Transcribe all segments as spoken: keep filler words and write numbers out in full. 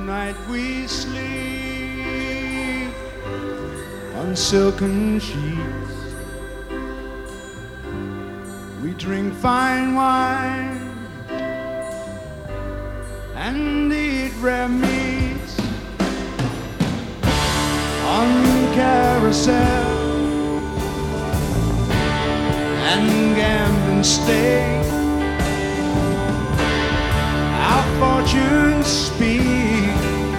Tonight we sleep on silken sheets. We drink fine wine and eat rare meats on carousel and gambling stake. Our fortunes speak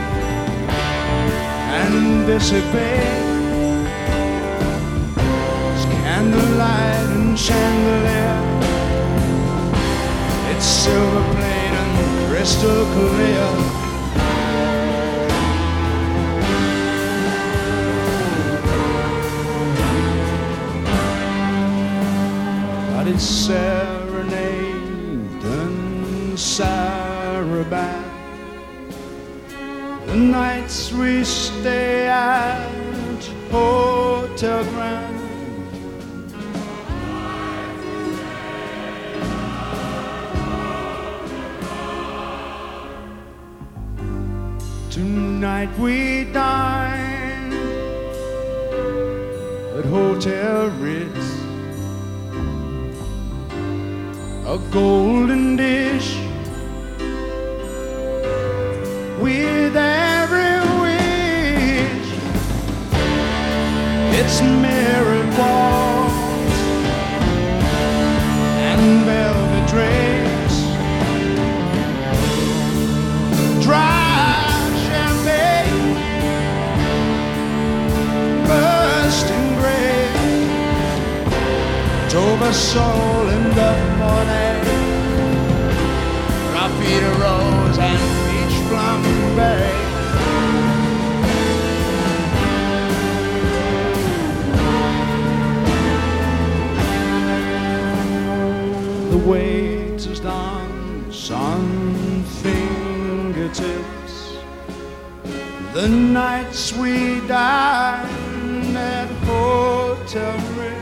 and dissipate. It's candlelight and chandelier. It's silver plate and crystal clear. But it's serenade and saraband. The nights we stay at Hotel Grand. Tonight we dine at Hotel Ritz. A golden dish with every wish. It's mirrored walls and velvet drapes. Dry champagne, bursting grapes, Tobasol and Duff Mornay, Raffita Rose and Peach Flambe. The waiter's dance on fingertips. The nights we dine at Hotel Ritz.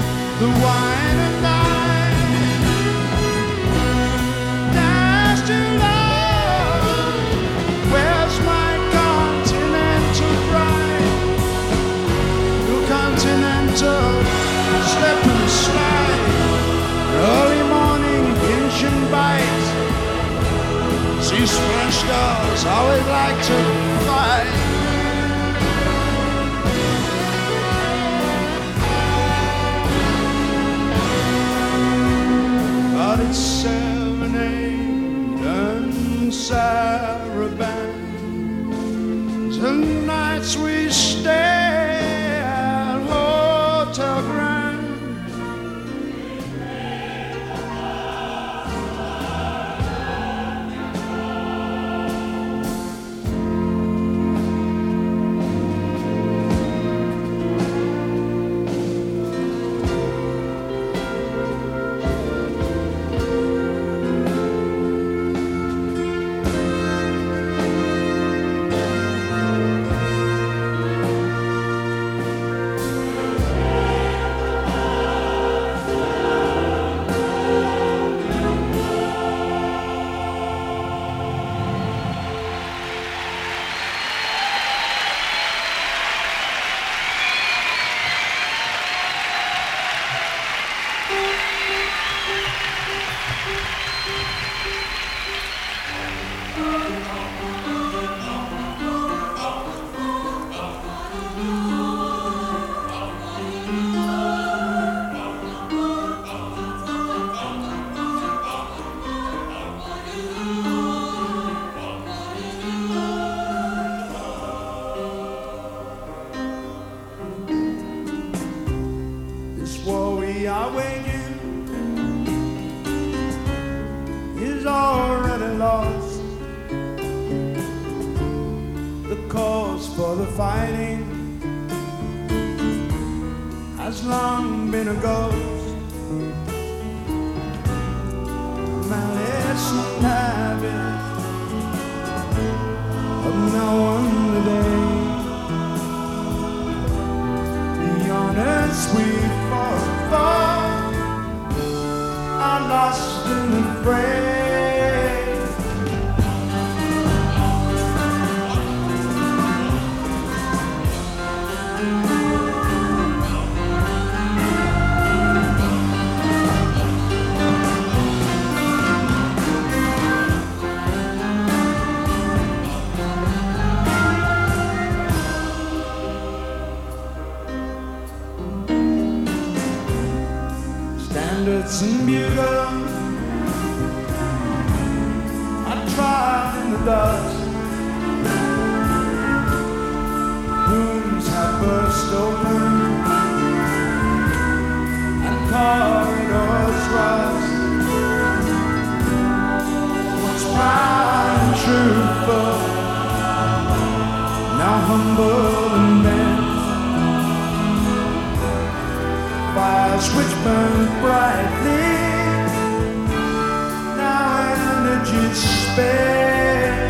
wine and dine, dash to like to fight. But it's serenade and saraband. Tonight's we stay at Hotel Grand. War we are waging is already lost. The cause for the fighting has long been a ghost. Malice and habit of no one today. The honest we fought for are lost in the fray. Standards and bugles are tried in the dust. Wounds have burst open and corridors rust. Once proud and truthful, now humble and bent. Fires which burn brightly, now energy spent.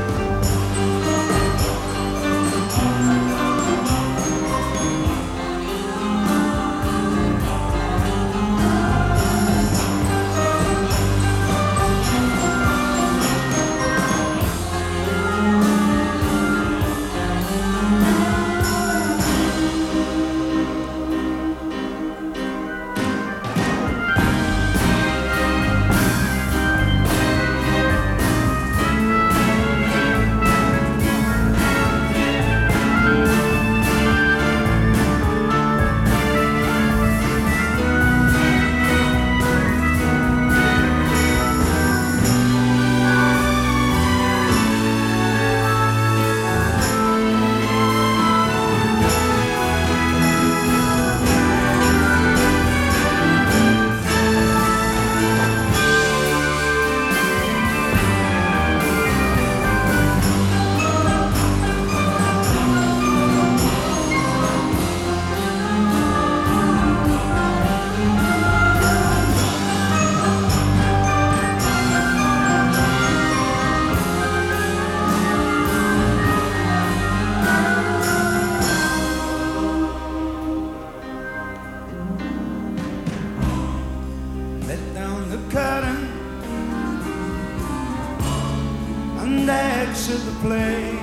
and exit the play.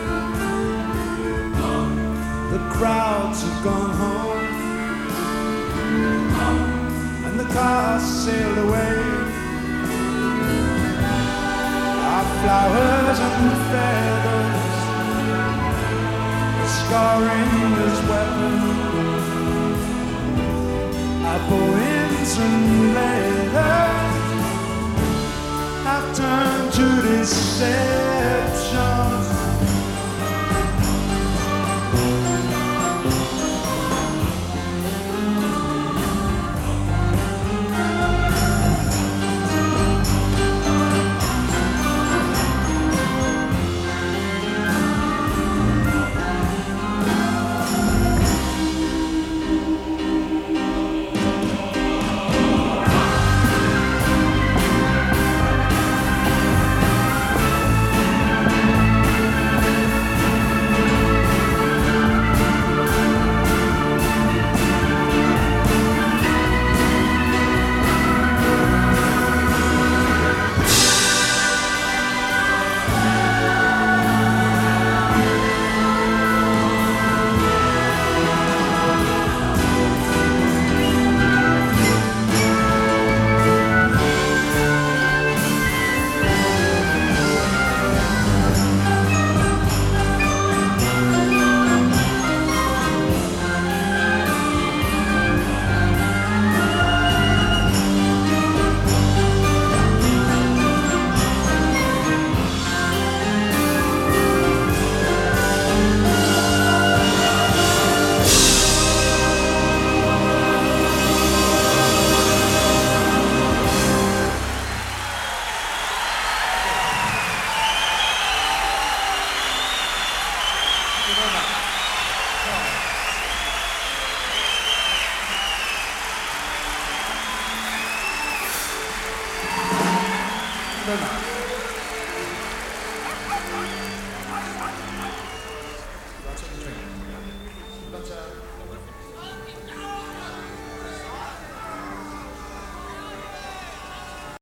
The crowds have gone home and the cars sailed away. I flowers and feathers, scarring as weapons. I pour in some letters, I've turned to deception. Very much.